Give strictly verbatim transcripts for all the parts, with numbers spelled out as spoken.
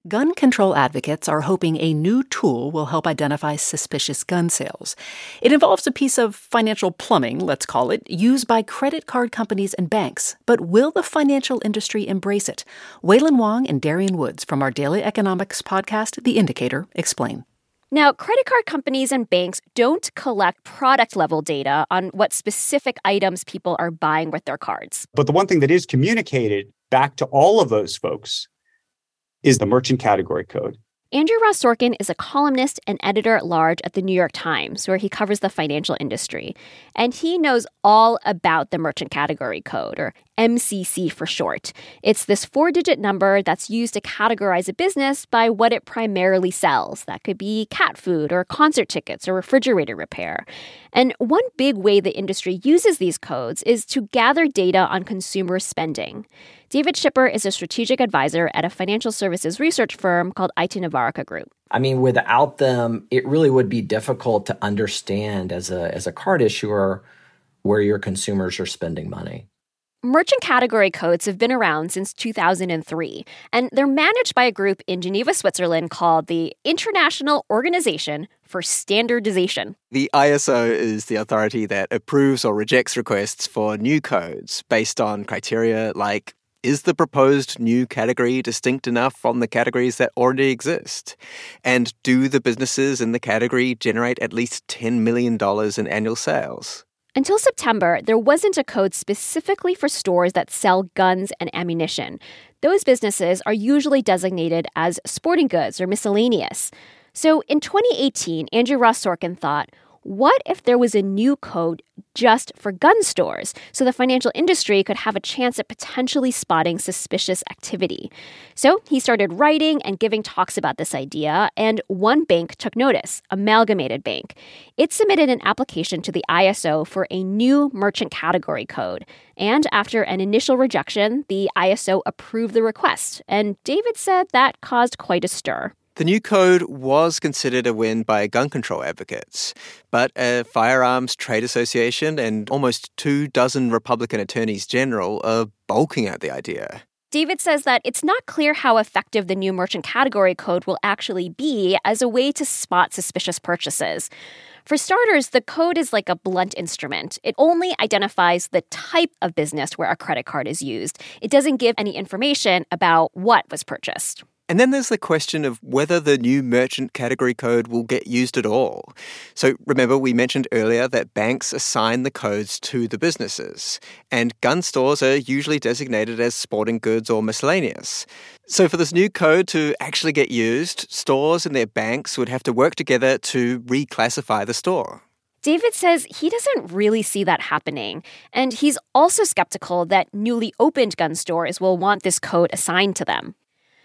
Gun control advocates are hoping a new tool will help identify suspicious gun sales. It involves a piece of financial plumbing, let's call it, used by credit card companies and banks. But will the financial industry embrace it? Wailin Wong and Darian Woods from our daily economics podcast, The Indicator, explain. Now, credit card companies and banks don't collect product-level data on what specific items people are buying with their cards. But the one thing that is communicated back to all of those folks is the merchant category code. Andrew Ross Sorkin is a columnist and editor-at-large at the New York Times, where he covers the financial industry. And he knows all about the merchant category code, or M C C for short. It's this four-digit number that's used to categorize a business by what it primarily sells. That could be cat food or concert tickets or refrigerator repair. And one big way the industry uses these codes is to gather data on consumer spending. David Schipper is a strategic advisor at a financial services research firm called I T Navarca Group. I mean, without them, it really would be difficult to understand as a as a card issuer where your consumers are spending money. Merchant category codes have been around since two thousand three, and they're managed by a group in Geneva, Switzerland called the International Organization for Standardization. The I S O is the authority that approves or rejects requests for new codes based on criteria like, is the proposed new category distinct enough from the categories that already exist? And do the businesses in the category generate at least ten million dollars in annual sales? Until September, there wasn't a code specifically for stores that sell guns and ammunition. Those businesses are usually designated as sporting goods or miscellaneous. So in twenty eighteen, Andrew Ross Sorkin thought, what if there was a new code just for gun stores so the financial industry could have a chance at potentially spotting suspicious activity? So he started writing and giving talks about this idea, and one bank took notice, Amalgamated Bank. It submitted an application to the I S O for a new merchant category code. And after an initial rejection, the I S O approved the request. And David said that caused quite a stir. The new code was considered a win by gun control advocates, but a firearms trade association and almost two dozen Republican attorneys general are balking at the idea. David says that it's not clear how effective the new merchant category code will actually be as a way to spot suspicious purchases. For starters, the code is like a blunt instrument. It only identifies the type of business where a credit card is used. It doesn't give any information about what was purchased. And then there's the question of whether the new merchant category code will get used at all. So remember, we mentioned earlier that banks assign the codes to the businesses, and gun stores are usually designated as sporting goods or miscellaneous. So for this new code to actually get used, stores and their banks would have to work together to reclassify the store. David says he doesn't really see that happening, and he's also skeptical that newly opened gun stores will want this code assigned to them.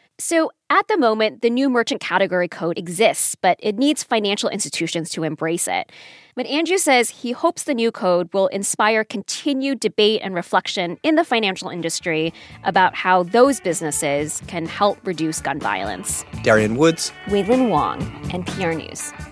So at the moment, the new merchant category code exists, but it needs financial institutions to embrace it. But Andrew says he hopes the new code will inspire continued debate and reflection in the financial industry about how those businesses can help reduce gun violence. Darian Woods, Wailin Wong, N P R News.